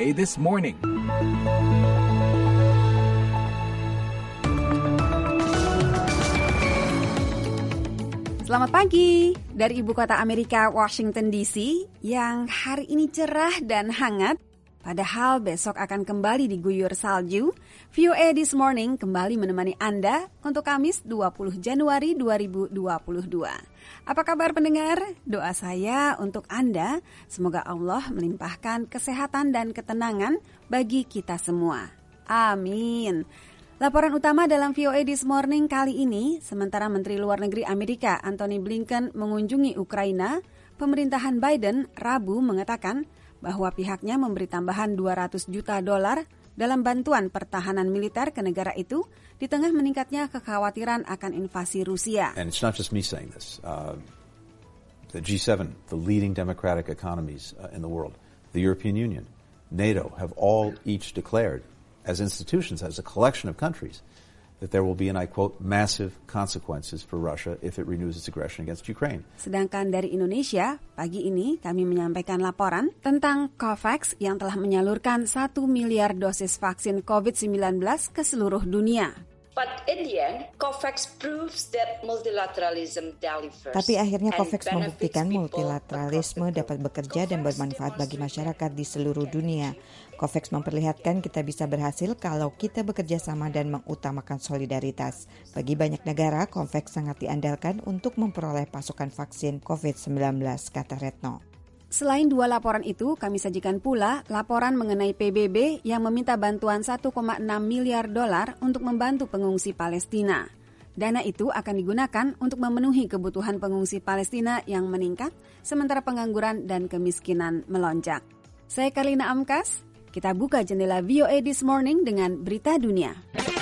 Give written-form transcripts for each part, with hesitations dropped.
VOA This Morning. Selamat pagi dari ibu kota Amerika, Washington DC, yang hari ini cerah dan hangat. Padahal besok akan kembali diguyur salju. VOA This Morning kembali menemani Anda untuk Kamis 20 Januari 2022. Apa kabar pendengar? Doa saya untuk Anda, semoga Allah melimpahkan kesehatan dan ketenangan bagi kita semua. Amin. Laporan utama dalam VOA This Morning kali ini, sementara Menteri Luar Negeri Amerika Antony Blinken mengunjungi Ukraina, pemerintahan Biden Rabu mengatakan bahwa pihaknya memberi tambahan $200 juta dalam bantuan pertahanan militer ke negara itu di tengah meningkatnya kekhawatiran akan invasi Rusia. And it's not just me saying this. The G7, the leading democratic economies in the world, the European Union, NATO have all each declared as institutions, as a collection of countries, that there will be, and I quote, massive consequences for Russia if it renews its aggression against Ukraine. Sedangkan dari Indonesia, pagi ini kami menyampaikan laporan tentang COVAX yang telah menyalurkan 1 miliar dosis vaksin COVID-19 ke seluruh dunia. But in the end, COVAX proves that multilateralism delivers. Tapi akhirnya COVAX membuktikan multilateralisme dapat bekerja dan bermanfaat bagi masyarakat di seluruh dunia. COVAX memperlihatkan kita bisa berhasil kalau kita bekerja sama dan mengutamakan solidaritas. Bagi banyak negara, COVAX sangat diandalkan untuk memperoleh pasokan vaksin COVID-19, kata Retno. Selain dua laporan itu, kami sajikan pula laporan mengenai PBB yang meminta bantuan $1,6 miliar untuk membantu pengungsi Palestina. Dana itu akan digunakan untuk memenuhi kebutuhan pengungsi Palestina yang meningkat, sementara pengangguran dan kemiskinan melonjak. Saya Karlina Amkas, kita buka jendela VOA This Morning dengan berita dunia.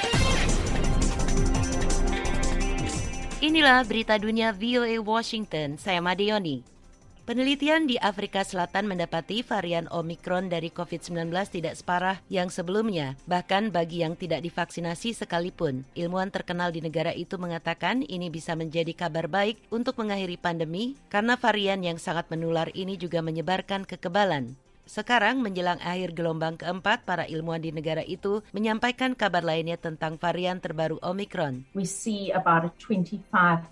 Inilah berita dunia VOA Washington, saya Madioni. Penelitian di Afrika Selatan mendapati varian Omicron dari COVID-19 tidak separah yang sebelumnya, bahkan bagi yang tidak divaksinasi sekalipun. Ilmuwan terkenal di negara itu mengatakan ini bisa menjadi kabar baik untuk mengakhiri pandemi karena varian yang sangat menular ini juga menyebarkan kekebalan. Sekarang menjelang akhir gelombang keempat, para ilmuwan di negara itu menyampaikan kabar lainnya tentang varian terbaru Omicron. We see about a 25%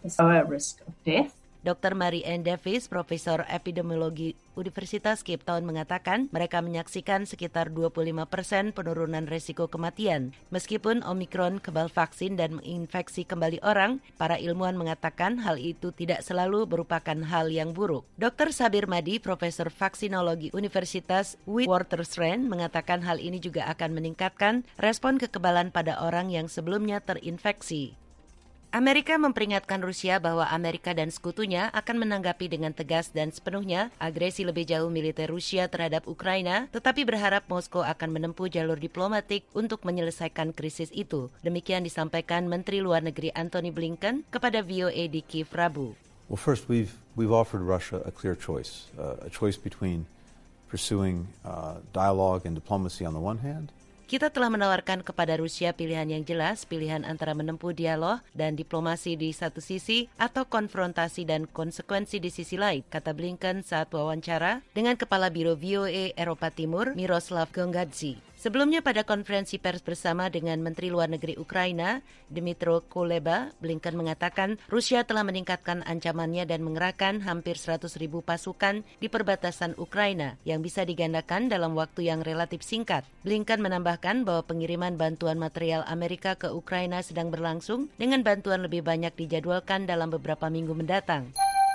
risk of death. Dr. Mary Ann Davis, Profesor Epidemiologi Universitas Cape Town mengatakan mereka menyaksikan sekitar 25% penurunan resiko kematian. Meskipun Omicron kebal vaksin dan menginfeksi kembali orang, para ilmuwan mengatakan hal itu tidak selalu merupakan hal yang buruk. Dr. Sabir Madi, Profesor Vaksinologi Universitas Witwatersrand mengatakan hal ini juga akan meningkatkan respon kekebalan pada orang yang sebelumnya terinfeksi. Amerika memperingatkan Rusia bahwa Amerika dan sekutunya akan menanggapi dengan tegas dan sepenuhnya agresi lebih jauh militer Rusia terhadap Ukraina, tetapi berharap Moskow akan menempuh jalur diplomatik untuk menyelesaikan krisis itu. Demikian disampaikan Menteri Luar Negeri Antony Blinken kepada VOA di Kiev Rabu. Well, first we've offered Russia a clear choice, a choice between pursuing dialogue and diplomacy on the one hand. Kita telah menawarkan kepada Rusia pilihan yang jelas, pilihan antara menempuh dialog dan diplomasi di satu sisi atau konfrontasi dan konsekuensi di sisi lain, kata Blinken saat wawancara dengan Kepala Biro VOA Eropa Timur, Miroslav Gongadze. Sebelumnya pada konferensi pers bersama dengan Menteri Luar Negeri Ukraina, Dmytro Kuleba, Blinken mengatakan Rusia telah meningkatkan ancamannya dan mengerahkan hampir 100.000 pasukan di perbatasan Ukraina yang bisa digandakan dalam waktu yang relatif singkat. Blinken menambahkan bahwa pengiriman bantuan material Amerika ke Ukraina sedang berlangsung dengan bantuan lebih banyak dijadwalkan dalam beberapa minggu mendatang.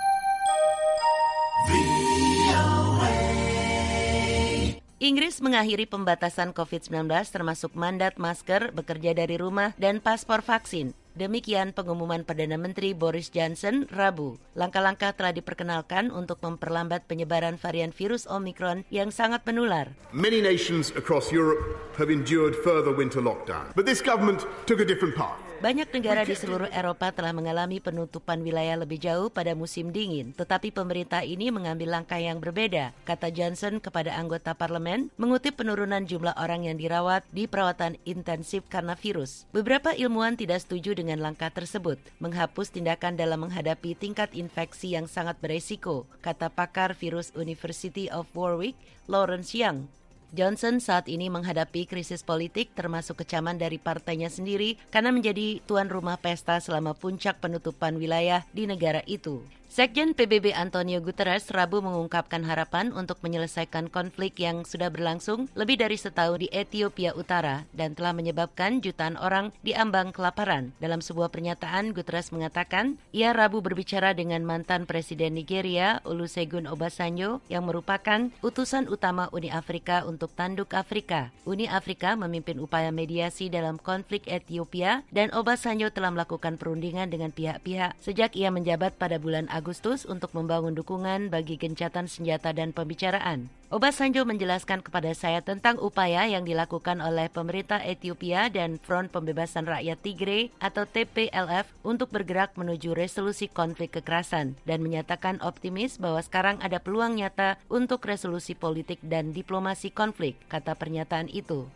Inggris mengakhiri pembatasan COVID-19 termasuk mandat masker, bekerja dari rumah, dan paspor vaksin. Demikian pengumuman Perdana Menteri Boris Johnson Rabu. Langkah-langkah telah diperkenalkan untuk memperlambat penyebaran varian virus Omicron yang sangat menular. Many nations across Europe have endured further winter lockdown, but this government took a different path. Banyak negara di seluruh Eropa telah mengalami penutupan wilayah lebih jauh pada musim dingin, tetapi pemerintah ini mengambil langkah yang berbeda, kata Johnson kepada anggota parlemen, mengutip penurunan jumlah orang yang dirawat di perawatan intensif karena virus. Beberapa ilmuwan tidak setuju dengan langkah tersebut, menghapus tindakan dalam menghadapi tingkat infeksi yang sangat beresiko, kata pakar virus University of Warwick, Lawrence Young. Johnson saat ini menghadapi krisis politik termasuk kecaman dari partainya sendiri karena menjadi tuan rumah pesta selama puncak penutupan wilayah di negara itu. Sekjen PBB Antonio Guterres Rabu mengungkapkan harapan untuk menyelesaikan konflik yang sudah berlangsung lebih dari setahun di Ethiopia Utara dan telah menyebabkan jutaan orang diambang kelaparan. Dalam sebuah pernyataan, Guterres mengatakan ia Rabu berbicara dengan mantan Presiden Nigeria Olusegun Obasanjo yang merupakan utusan utama Uni Afrika untuk Tanduk Afrika. Uni Afrika memimpin upaya mediasi dalam konflik Ethiopia dan Obasanjo telah melakukan perundingan dengan pihak-pihak sejak ia menjabat pada bulan Agustus untuk membangun dukungan bagi gencatan senjata dan pembicaraan. Obasanjo menjelaskan kepada saya tentang upaya yang dilakukan oleh pemerintah Ethiopia dan Front Pembebasan Rakyat Tigray atau TPLF untuk bergerak menuju resolusi konflik kekerasan dan menyatakan optimis bahwa sekarang ada peluang nyata untuk resolusi politik dan diplomasi konflik, kata pernyataan itu.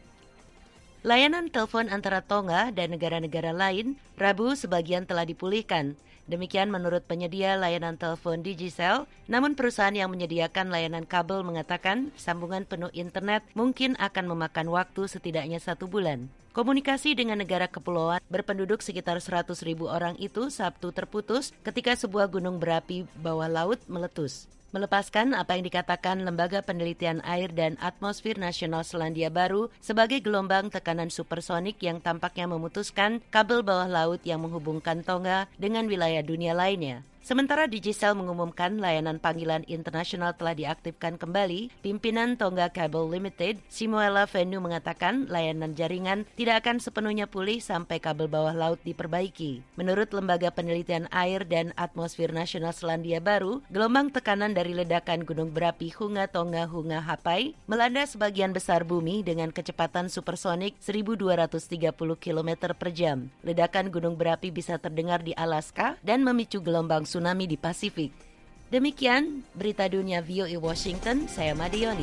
Layanan telepon antara Tonga dan negara-negara lain Rabu sebagian telah dipulihkan. Demikian menurut penyedia layanan telepon Digicel, namun perusahaan yang menyediakan layanan kabel mengatakan sambungan penuh internet mungkin akan memakan waktu setidaknya 1 bulan. Komunikasi dengan negara kepulauan berpenduduk sekitar 100.000 orang itu Sabtu terputus ketika sebuah gunung berapi bawah laut meletus. Melepaskan apa yang dikatakan Lembaga Penelitian Air dan Atmosfer Nasional Selandia Baru sebagai gelombang tekanan supersonik yang tampaknya memutuskan kabel bawah laut yang menghubungkan Tonga dengan wilayah dunia lainnya. Sementara Digicel mengumumkan layanan panggilan internasional telah diaktifkan kembali, pimpinan Tonga Cable Limited, Simuela Venu mengatakan layanan jaringan tidak akan sepenuhnya pulih sampai kabel bawah laut diperbaiki. Menurut Lembaga Penelitian Air dan Atmosfer Nasional Selandia Baru, gelombang tekanan dari ledakan gunung berapi Hunga Tonga Hunga Hapai melanda sebagian besar bumi dengan kecepatan supersonik 1.230 km per jam. Ledakan gunung berapi bisa terdengar di Alaska dan memicu gelombang tsunami di Pasifik. Demikian berita dunia VOA Washington, saya Madioni.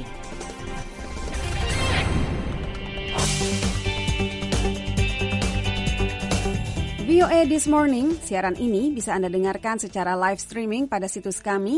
VOA This Morning, siaran ini bisa Anda dengarkan secara live streaming pada situs kami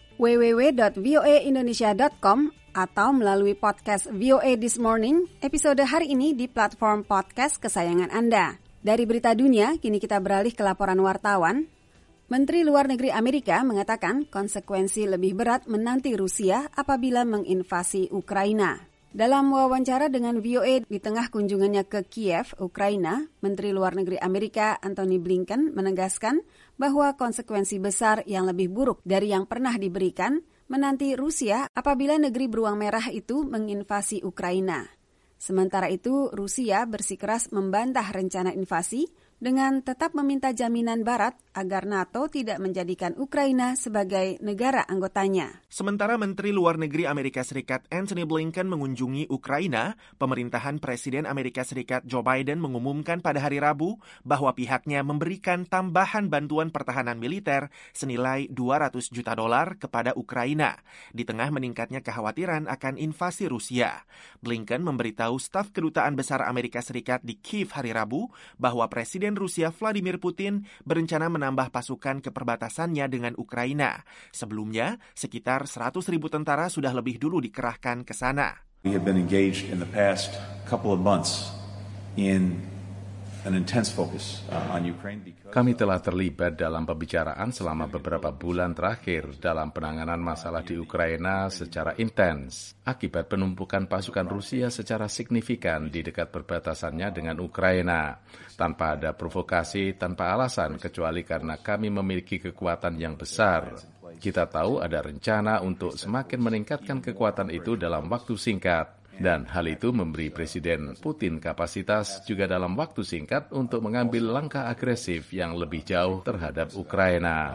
www.voaindonesia.com atau melalui podcast VOA This Morning episode hari ini di platform podcast kesayangan Anda. Dari berita dunia, kini kita beralih ke laporan wartawan. Menteri Luar Negeri Amerika mengatakan konsekuensi lebih berat menanti Rusia apabila menginvasi Ukraina. Dalam wawancara dengan VOA di tengah kunjungannya ke Kiev, Ukraina, Menteri Luar Negeri Amerika Antony Blinken menegaskan bahwa konsekuensi besar yang lebih buruk dari yang pernah diberikan menanti Rusia apabila negeri beruang merah itu menginvasi Ukraina. Sementara itu, Rusia bersikeras membantah rencana invasi dengan tetap meminta jaminan Barat agar NATO tidak menjadikan Ukraina sebagai negara anggotanya. Sementara Menteri Luar Negeri Amerika Serikat Antony Blinken mengunjungi Ukraina, pemerintahan Presiden Amerika Serikat Joe Biden mengumumkan pada hari Rabu bahwa pihaknya memberikan tambahan bantuan pertahanan militer senilai $200 juta kepada Ukraina, di tengah meningkatnya kekhawatiran akan invasi Rusia. Blinken memberitahu staf Kedutaan Besar Amerika Serikat di Kiev hari Rabu bahwa Presiden Rusia Vladimir Putin berencana menambah pasukan ke perbatasannya dengan Ukraina. Sebelumnya, sekitar 100.000 tentara sudah lebih dulu dikerahkan ke sana. We have been engaged in the past couple of months in an intense focus on Ukraine. Kami telah terlibat dalam pembicaraan selama beberapa bulan terakhir dalam penanganan masalah di Ukraina secara intens akibat penumpukan pasukan Rusia secara signifikan di dekat perbatasannya dengan Ukraina tanpa ada provokasi, tanpa alasan kecuali karena kami memiliki kekuatan yang besar. Kita tahu ada rencana untuk semakin meningkatkan kekuatan itu dalam waktu singkat. Dan hal itu memberi Presiden Putin kapasitas juga dalam waktu singkat untuk mengambil langkah agresif yang lebih jauh terhadap Ukraina.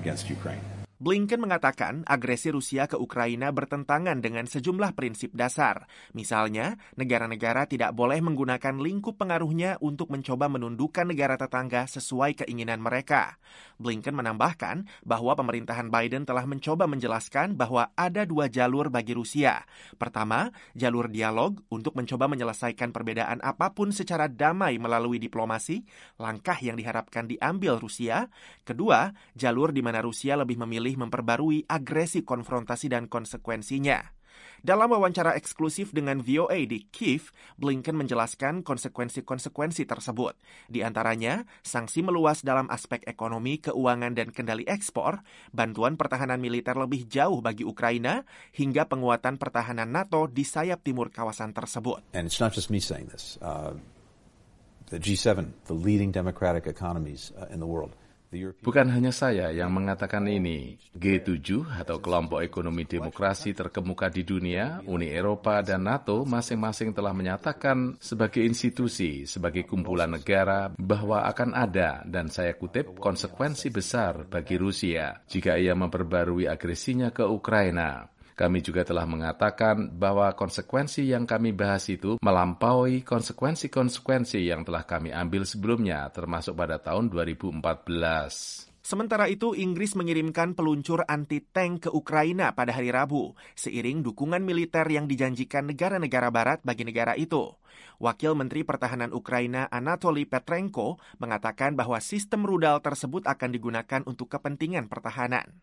Blinken mengatakan agresi Rusia ke Ukraina bertentangan dengan sejumlah prinsip dasar. Misalnya, negara-negara tidak boleh menggunakan lingkup pengaruhnya untuk mencoba menundukkan negara tetangga sesuai keinginan mereka. Blinken menambahkan bahwa pemerintahan Biden telah mencoba menjelaskan bahwa ada 2 jalur bagi Rusia. Pertama, jalur dialog untuk mencoba menyelesaikan perbedaan apapun secara damai melalui diplomasi, langkah yang diharapkan diambil Rusia. Kedua, jalur di mana Rusia lebih memilih memperbarui agresi konfrontasi dan konsekuensinya. Dalam wawancara eksklusif dengan VOA di Kiev, Blinken menjelaskan konsekuensi-konsekuensi tersebut. Di antaranya, sanksi meluas dalam aspek ekonomi, keuangan, dan kendali ekspor, bantuan pertahanan militer lebih jauh bagi Ukraina, hingga penguatan pertahanan NATO di sayap timur kawasan tersebut. And it's not just me saying this. The G7, the leading democratic economies in the world. Bukan hanya saya yang mengatakan ini. G7 atau kelompok ekonomi demokrasi terkemuka di dunia, Uni Eropa dan NATO masing-masing telah menyatakan sebagai institusi, sebagai kumpulan negara bahwa akan ada, dan saya kutip, konsekuensi besar bagi Rusia jika ia memperbarui agresinya ke Ukraina. Kami juga telah mengatakan bahwa konsekuensi yang kami bahas itu melampaui konsekuensi-konsekuensi yang telah kami ambil sebelumnya, termasuk pada tahun 2014. Sementara itu, Inggris mengirimkan peluncur anti-tank ke Ukraina pada hari Rabu, seiring dukungan militer yang dijanjikan negara-negara barat bagi negara itu. Wakil Menteri Pertahanan Ukraina Anatoly Petrenko mengatakan bahwa sistem rudal tersebut akan digunakan untuk kepentingan pertahanan.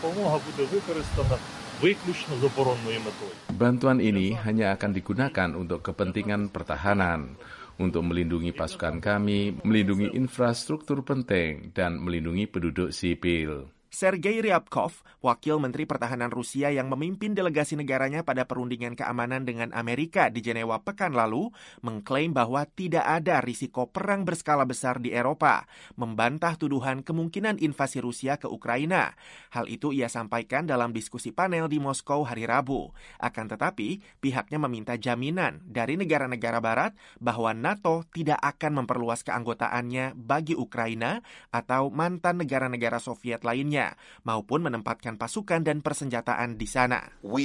Bantuan ini hanya akan digunakan untuk kepentingan pertahanan, untuk melindungi pasukan kami, melindungi infrastruktur penting, dan melindungi penduduk sipil. Sergei Ryabkov, wakil Menteri Pertahanan Rusia yang memimpin delegasi negaranya pada perundingan keamanan dengan Amerika di Jenewa pekan lalu, mengklaim bahwa tidak ada risiko perang berskala besar di Eropa, membantah tuduhan kemungkinan invasi Rusia ke Ukraina. Hal itu ia sampaikan dalam diskusi panel di Moskow hari Rabu. Akan tetapi, pihaknya meminta jaminan dari negara-negara barat bahwa NATO tidak akan memperluas keanggotaannya bagi Ukraina atau mantan negara-negara Soviet lainnya, maupun menempatkan pasukan dan persenjataan di sana.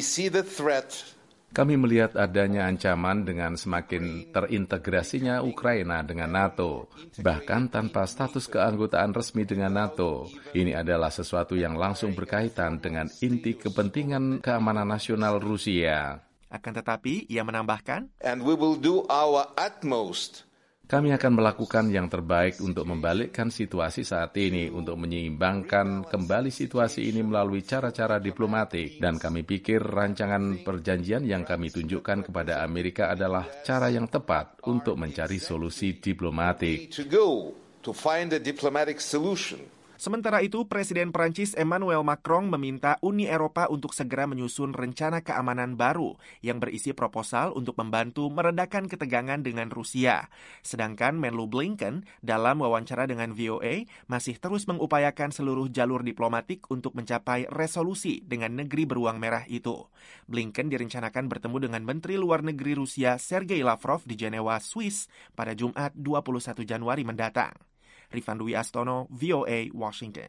Kami melihat adanya ancaman dengan semakin terintegrasinya Ukraina dengan NATO, bahkan tanpa status keanggotaan resmi dengan NATO. Ini adalah sesuatu yang langsung berkaitan dengan inti kepentingan keamanan nasional Rusia. Akan tetapi, ia menambahkan, And we will do our utmost. Kami akan melakukan yang terbaik untuk membalikkan situasi saat ini, untuk menyeimbangkan kembali situasi ini melalui cara-cara diplomatik. Dan kami pikir rancangan perjanjian yang kami tunjukkan kepada Amerika adalah cara yang tepat untuk mencari solusi diplomatik. To find a diplomatic solution. Sementara itu, Presiden Prancis Emmanuel Macron meminta Uni Eropa untuk segera menyusun rencana keamanan baru yang berisi proposal untuk membantu meredakan ketegangan dengan Rusia. Sedangkan Menlu Blinken dalam wawancara dengan VOA masih terus mengupayakan seluruh jalur diplomatik untuk mencapai resolusi dengan negeri beruang merah itu. Blinken direncanakan bertemu dengan Menteri Luar Negeri Rusia Sergei Lavrov di Jenewa, Swiss pada Jumat 21 Januari mendatang. Rifan Dwi Astono, VOA, Washington.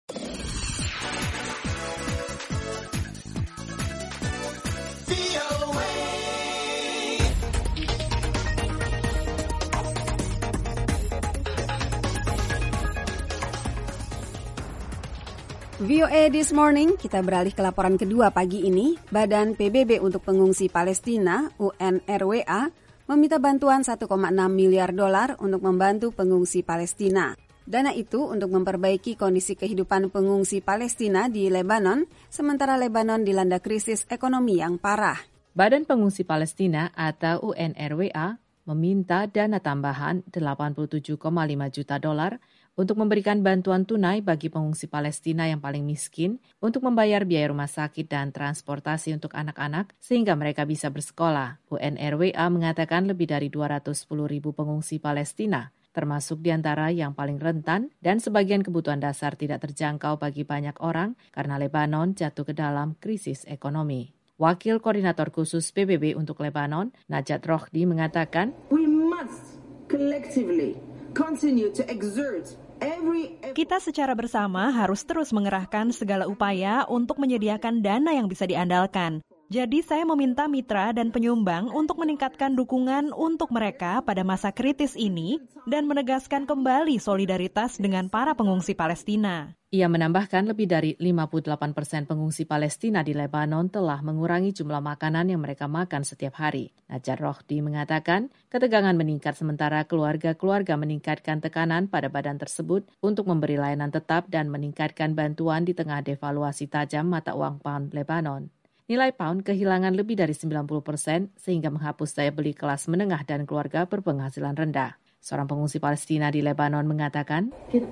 VOA This Morning, kita beralih ke laporan kedua pagi ini. Badan PBB untuk Pengungsi Palestina, UNRWA, meminta bantuan $1,6 miliar untuk membantu pengungsi Palestina. Dana itu untuk memperbaiki kondisi kehidupan pengungsi Palestina di Lebanon, sementara Lebanon dilanda krisis ekonomi yang parah. Badan Pengungsi Palestina atau UNRWA meminta dana tambahan $87,5 juta untuk memberikan bantuan tunai bagi pengungsi Palestina yang paling miskin untuk membayar biaya rumah sakit dan transportasi untuk anak-anak sehingga mereka bisa bersekolah. UNRWA mengatakan lebih dari 210.000 pengungsi Palestina, termasuk di antara yang paling rentan dan sebagian kebutuhan dasar tidak terjangkau bagi banyak orang karena Lebanon jatuh ke dalam krisis ekonomi. Wakil Koordinator Khusus PBB untuk Lebanon, Najat Rohdi, mengatakan, We must collectively continue to exert Kita secara bersama harus terus mengerahkan segala upaya untuk menyediakan dana yang bisa diandalkan. Jadi saya meminta mitra dan penyumbang untuk meningkatkan dukungan untuk mereka pada masa kritis ini dan menegaskan kembali solidaritas dengan para pengungsi Palestina. Ia menambahkan lebih dari 58% pengungsi Palestina di Lebanon telah mengurangi jumlah makanan yang mereka makan setiap hari. Najat Rohdi mengatakan, ketegangan meningkat sementara keluarga-keluarga meningkatkan tekanan pada badan tersebut untuk memberi layanan tetap dan meningkatkan bantuan di tengah devaluasi tajam mata uang pound Lebanon. Nilai pound kehilangan lebih dari 90% sehingga menghapus daya beli kelas menengah dan keluarga berpenghasilan rendah. Seorang pengungsi Palestina di Lebanon mengatakan,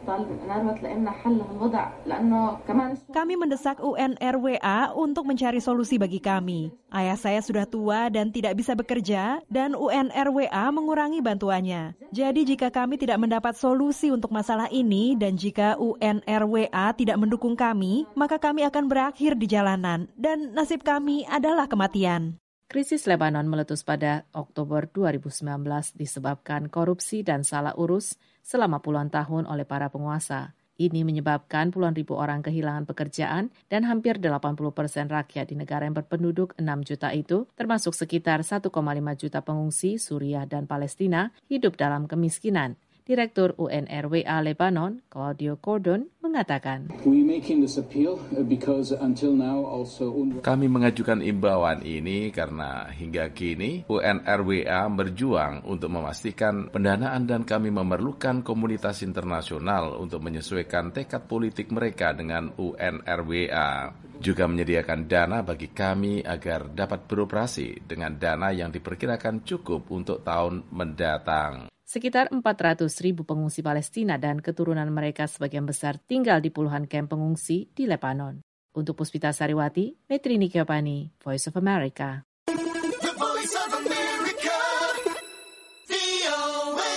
kami mendesak UNRWA untuk mencari solusi bagi kami. Ayah saya sudah tua dan tidak bisa bekerja, dan UNRWA mengurangi bantuannya. Jadi jika kami tidak mendapat solusi untuk masalah ini, dan jika UNRWA tidak mendukung kami, maka kami akan berakhir di jalanan, dan nasib kami adalah kematian. Krisis Lebanon meletus pada Oktober 2019 disebabkan korupsi dan salah urus selama puluhan tahun oleh para penguasa. Ini menyebabkan puluhan ribu orang kehilangan pekerjaan dan hampir 80% rakyat di negara yang berpenduduk 6 juta itu, termasuk sekitar 1,5 juta pengungsi Suriah dan Palestina, hidup dalam kemiskinan. Direktur UNRWA Lebanon, Claudio Cordon, mengatakan, kami mengajukan imbauan ini karena hingga kini UNRWA berjuang untuk memastikan pendanaan dan kami memerlukan komunitas internasional untuk menyesuaikan tekad politik mereka dengan UNRWA. Juga menyediakan dana bagi kami agar dapat beroperasi dengan dana yang diperkirakan cukup untuk tahun mendatang. Sekitar 400.000 pengungsi Palestina dan keturunan mereka sebagian besar tinggal di puluhan kamp pengungsi di Lebanon. Untuk Puspita Sariwati, Metrini Kiopani, Voice of America. The Voice of America, VOA.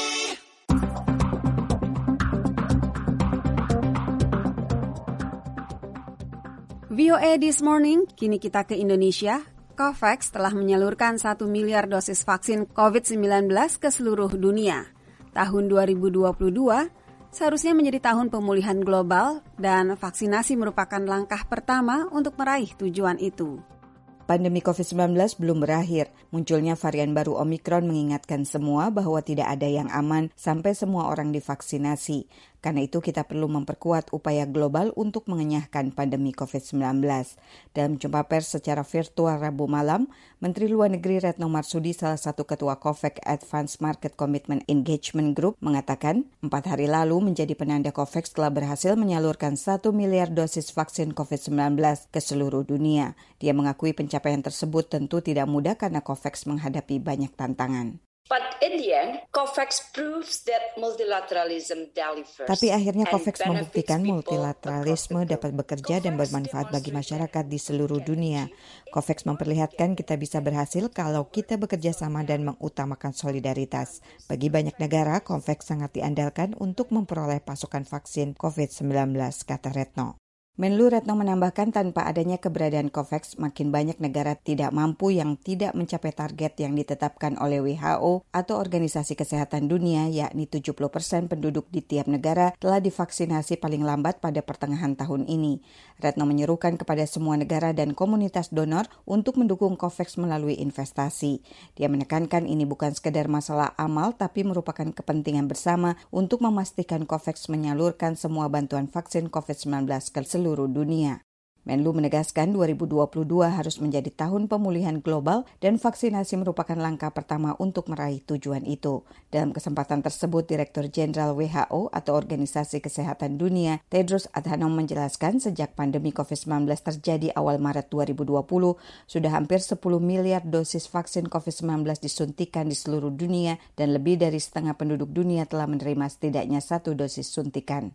VOA This Morning, kini kita ke Indonesia. COVAX telah menyalurkan 1 miliar dosis vaksin COVID-19 ke seluruh dunia. Tahun 2022 seharusnya menjadi tahun pemulihan global dan vaksinasi merupakan langkah pertama untuk meraih tujuan itu. Pandemi COVID-19 belum berakhir. Munculnya varian baru Omikron mengingatkan semua bahwa tidak ada yang aman sampai semua orang divaksinasi. Karena itu kita perlu memperkuat upaya global untuk mengenyahkan pandemi COVID-19. Dalam jumpa pers secara virtual Rabu malam, Menteri Luar Negeri Retno Marsudi, salah satu ketua COVAX Advanced Market Commitment Engagement Group, mengatakan 4 hari lalu menjadi penanda COVAX telah berhasil menyalurkan 1 miliar dosis vaksin COVID-19 ke seluruh dunia. Dia mengakui pencapaian tersebut tentu tidak mudah karena COVAX menghadapi banyak tantangan. But in the end, COVAX proves that multilateralism delivers. Tapi akhirnya COVAX membuktikan multilateralisme dapat bekerja dan bermanfaat bagi masyarakat di seluruh dunia. COVAX memperlihatkan kita bisa berhasil kalau kita bekerja sama dan mengutamakan solidaritas. Bagi banyak negara, COVAX sangat diandalkan untuk memperoleh pasokan vaksin COVID-19, kata Retno. Menlu Retno menambahkan tanpa adanya keberadaan COVAX, makin banyak negara tidak mampu yang tidak mencapai target yang ditetapkan oleh WHO atau Organisasi Kesehatan Dunia, yakni 70% penduduk di tiap negara telah divaksinasi paling lambat pada pertengahan tahun ini. Retno menyerukan kepada semua negara dan komunitas donor untuk mendukung COVAX melalui investasi. Dia menekankan ini bukan sekedar masalah amal, tapi merupakan kepentingan bersama untuk memastikan COVAX menyalurkan semua bantuan vaksin COVID-19 ke seluruh dunia. Menlu menegaskan 2022 harus menjadi tahun pemulihan global dan vaksinasi merupakan langkah pertama untuk meraih tujuan itu. Dalam kesempatan tersebut, Direktur Jenderal WHO atau Organisasi Kesehatan Dunia, Tedros Adhanom menjelaskan sejak pandemi COVID-19 terjadi awal Maret 2020, sudah hampir 10 miliar dosis vaksin COVID-19 disuntikan di seluruh dunia dan lebih dari setengah penduduk dunia telah menerima setidaknya 1 dosis suntikan.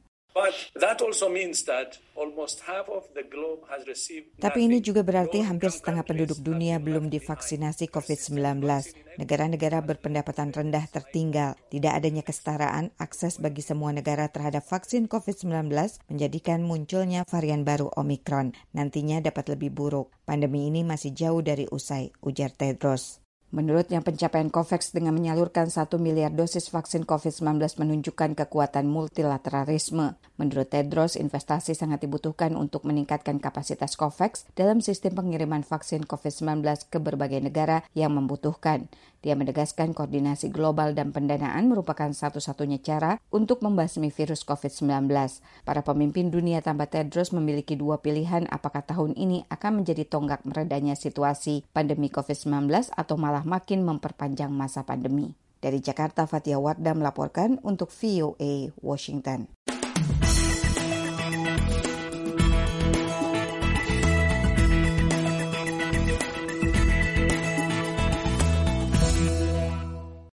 Tapi ini juga berarti hampir setengah penduduk dunia belum divaksinasi COVID-19. Negara-negara berpendapatan rendah tertinggal. Tidak adanya kesetaraan akses bagi semua negara terhadap vaksin COVID-19 menjadikan munculnya varian baru Omikron. Nantinya dapat lebih buruk. Pandemi ini masih jauh dari usai, ujar Tedros. Menurutnya pencapaian COVAX dengan menyalurkan 1 miliar dosis vaksin COVID-19 menunjukkan kekuatan multilateralisme. Menurut Tedros, investasi sangat dibutuhkan untuk meningkatkan kapasitas COVAX dalam sistem pengiriman vaksin COVID-19 ke berbagai negara yang membutuhkan. Dia menegaskan koordinasi global dan pendanaan merupakan satu-satunya cara untuk membasmi virus COVID-19. Para pemimpin dunia tambah Tedros memiliki 2 pilihan apakah tahun ini akan menjadi tonggak meredanya situasi pandemi COVID-19 atau malah makin memperpanjang masa pandemi. Dari Jakarta, Fatia Wardah melaporkan untuk VOA Washington.